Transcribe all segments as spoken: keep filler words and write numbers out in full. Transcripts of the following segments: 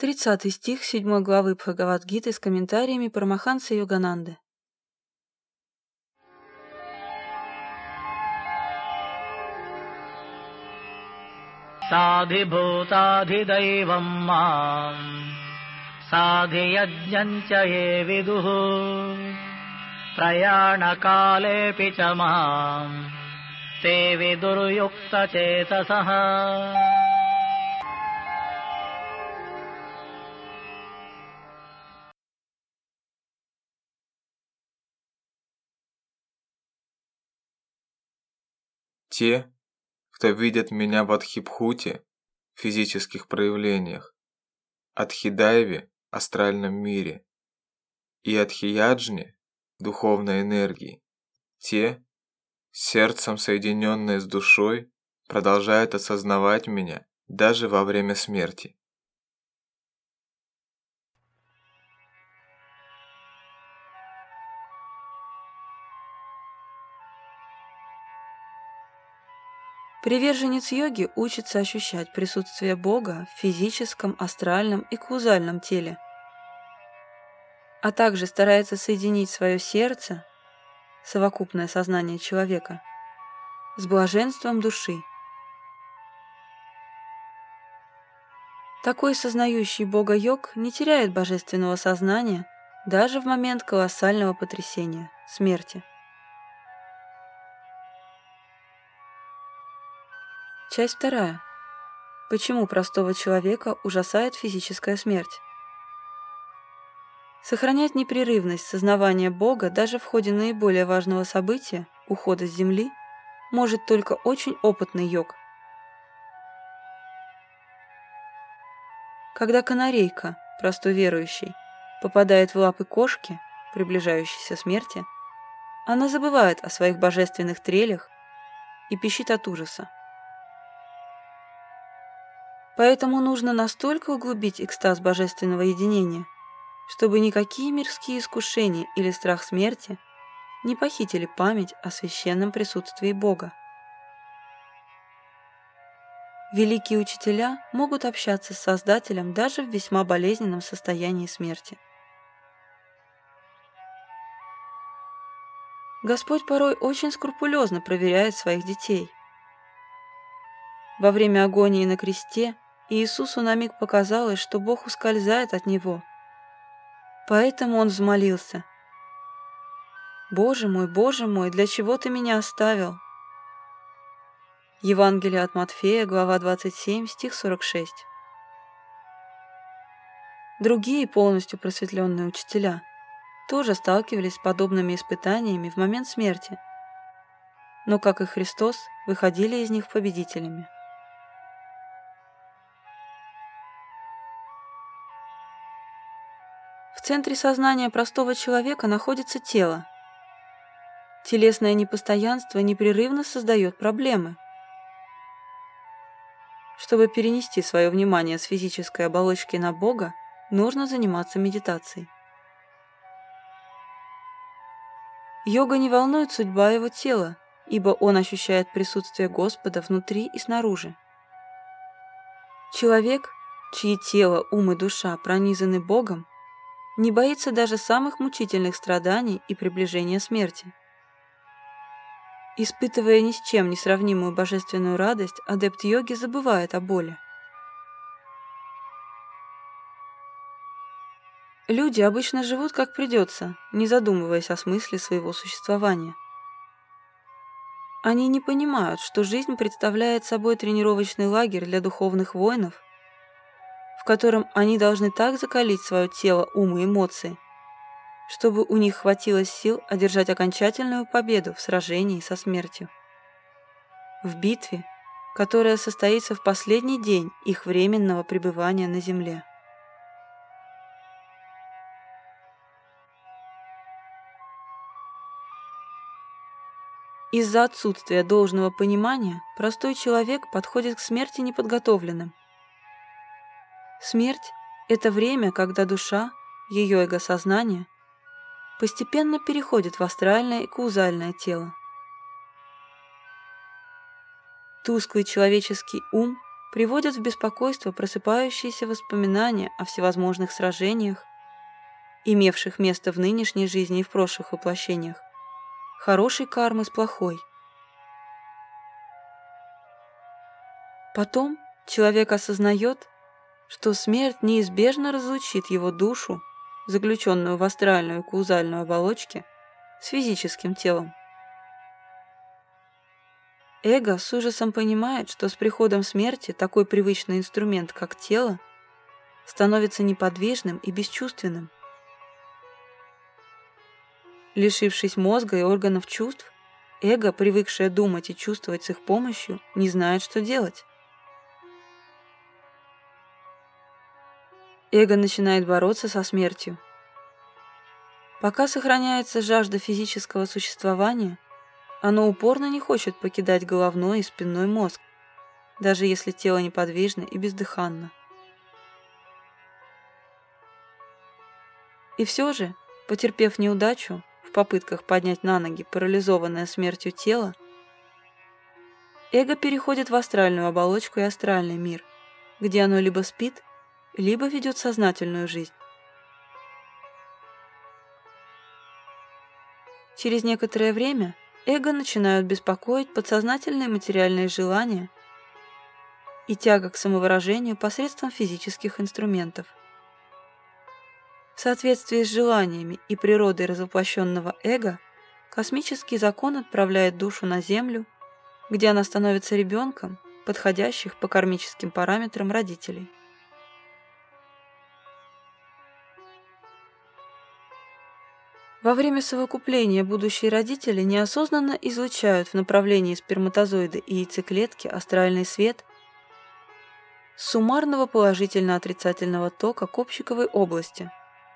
тридцатый стих седьмой главы Бхагавад-гиты с комментариями Парамахансы Йогананды. साधिभूताधिदैवं मां साधियज्ञं च ये विदुः प्रयाणकालेऽपि च मां ते विदुर्युक्तचेतसः. Те, кто видят меня в Адхипхуте, физических проявлениях, Адхидайве, астральном мире, и Адхияджне, духовной энергии, те, сердцем соединенные с душой, продолжают осознавать меня даже во время смерти. Приверженец йоги учится ощущать присутствие Бога в физическом, астральном и каузальном теле, а также старается соединить свое сердце, совокупное сознание человека, с блаженством души. Такой сознающий Бога йог не теряет божественного сознания даже в момент колоссального потрясения – смерти. Часть вторая. Почему простого человека ужасает физическая смерть? Сохранять непрерывность сознавания Бога даже в ходе наиболее важного события – ухода с земли – может только очень опытный йог. Когда канарейка, простой верующий, попадает в лапы кошки, приближающейся смерти, она забывает о своих божественных трелях и пищит от ужаса. Поэтому нужно настолько углубить экстаз божественного единения, чтобы никакие мирские искушения или страх смерти не похитили память о священном присутствии Бога. Великие учителя могут общаться с Создателем даже в весьма болезненном состоянии смерти. Господь порой очень скрупулезно проверяет своих детей. Во время агонии на кресте Иисусу на миг показалось, что Бог ускользает от него. Поэтому он взмолился: «Боже мой, Боже мой, для чего ты меня оставил?» Евангелие от Матфея, глава двадцать семь, стих сорок шесть. Другие полностью просветленные учителя тоже сталкивались с подобными испытаниями в момент смерти, но, как и Христос, выходили из них победителями. В центре сознания простого человека находится тело. Телесное непостоянство непрерывно создает проблемы. Чтобы перенести свое внимание с физической оболочки на Бога, нужно заниматься медитацией. Йога не волнует судьба его тела, ибо он ощущает присутствие Господа внутри и снаружи. Человек, чьи тело, ум и душа пронизаны Богом, не боится даже самых мучительных страданий и приближения смерти. Испытывая ни с чем не сравнимую божественную радость, адепт йоги забывает о боли. Люди обычно живут как придется, не задумываясь о смысле своего существования. Они не понимают, что жизнь представляет собой тренировочный лагерь для духовных воинов, в котором они должны так закалить свое тело, ум и эмоции, чтобы у них хватило сил одержать окончательную победу в сражении со смертью. В битве, которая состоится в последний день их временного пребывания на земле. Из-за отсутствия должного понимания простой человек подходит к смерти неподготовленным. Смерть – это время, когда душа, ее эго-сознание, постепенно переходит в астральное и каузальное тело. Тусклый человеческий ум приводят в беспокойство просыпающиеся воспоминания о всевозможных сражениях, имевших место в нынешней жизни и в прошлых воплощениях, хорошей кармы с плохой. Потом человек осознает, что смерть неизбежно разлучит его душу, заключенную в астральную каузальную оболочке, с физическим телом. Эго с ужасом понимает, что с приходом смерти такой привычный инструмент, как тело, становится неподвижным и бесчувственным. Лишившись мозга и органов чувств, эго, привыкшее думать и чувствовать с их помощью, не знает, что делать. Эго начинает бороться со смертью. Пока сохраняется жажда физического существования, оно упорно не хочет покидать головной и спинной мозг, даже если тело неподвижно и бездыханно. И все же, потерпев неудачу в попытках поднять на ноги парализованное смертью тело, эго переходит в астральную оболочку и астральный мир, где оно либо спит, либо ведет сознательную жизнь. Через некоторое время эго начинают беспокоить подсознательные материальные желания и тяга к самовыражению посредством физических инструментов. В соответствии с желаниями и природой развоплощенного эго, космический закон отправляет душу на Землю, где она становится ребенком, подходящих по кармическим параметрам родителей. Во время совокупления будущие родители неосознанно излучают в направлении сперматозоида и яйцеклетки астральный свет с суммарного положительно-отрицательного тока копчиковой области.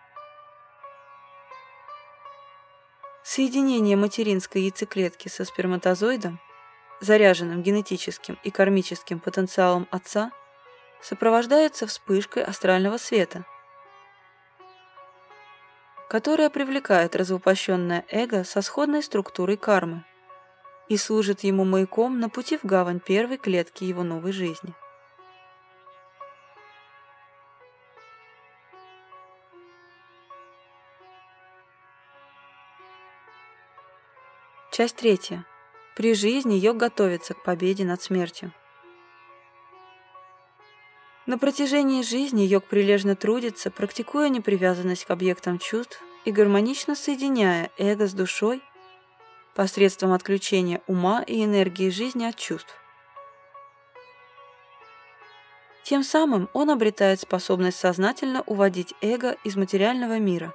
Соединение материнской яйцеклетки со сперматозоидом, заряженным генетическим и кармическим потенциалом отца, сопровождается вспышкой астрального света, которая привлекает развоплощенное эго со сходной структурой кармы и служит ему маяком на пути в гавань первой клетки его новой жизни. Часть третья. При жизни йог готовится к победе над смертью. На протяжении жизни йог прилежно трудится, практикуя непривязанность к объектам чувств и гармонично соединяя эго с душой посредством отключения ума и энергии жизни от чувств. Тем самым он обретает способность сознательно уводить эго из материального мира.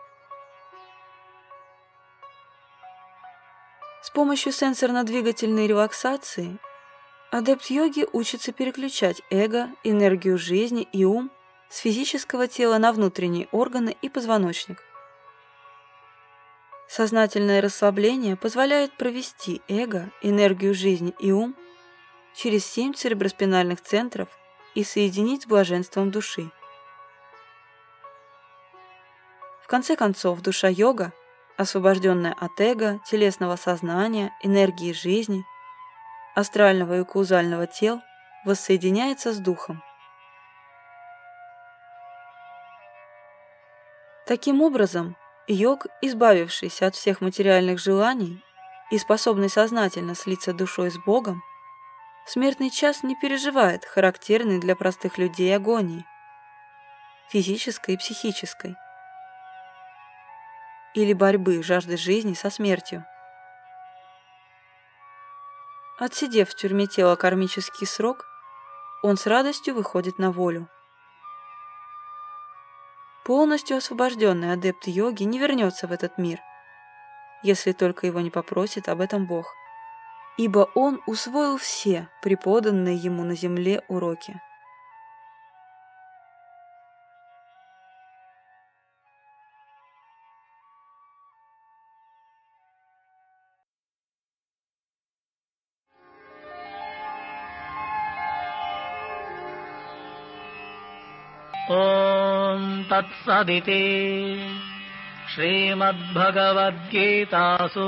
С помощью сенсорно-двигательной релаксации адепт йоги учится переключать эго, энергию жизни и ум с физического тела на внутренние органы и позвоночник. Сознательное расслабление позволяет провести эго, энергию жизни и ум через семь цереброспинальных центров и соединить с блаженством души. В конце концов, душа йога, освобожденная от эго, телесного сознания, энергии жизни, астрального и каузального тел, воссоединяется с духом. Таким образом, йог, избавившийся от всех материальных желаний и способный сознательно слиться душой с Богом, в смертный час не переживает характерной для простых людей агонии, физической и психической, или борьбы жажды жизни со смертью. Отсидев в тюрьме тела кармический срок, он с радостью выходит на волю. Полностью освобожденный адепт йоги не вернется в этот мир, если только его не попросит об этом Бог, ибо он усвоил все преподанные ему на земле уроки. ॐ तत्सदिति श्रीमद्भगवद्गीतासु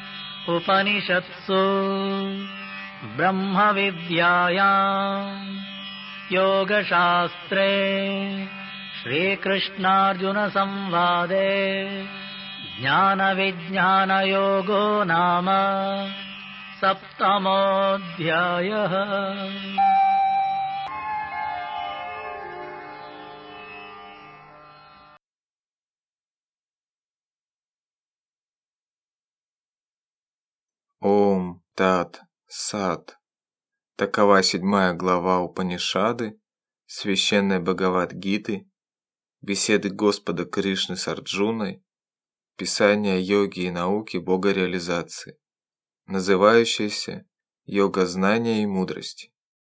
उपनिषत्सु ब्रह्मविद्यायां योगशास्त्रे श्रीकृष्णार्जुनसंवादे ज्ञानविज्ञानयोगो नाम सप्तमोऽध्यायः। Ом Тат Сат. Такова седьмая глава Упанишады, священной Бхагавад-гиты, беседы Господа Кришны с Арджуной, писания йоги и науки богореализации, называющаяся «Йога знания и мудрости».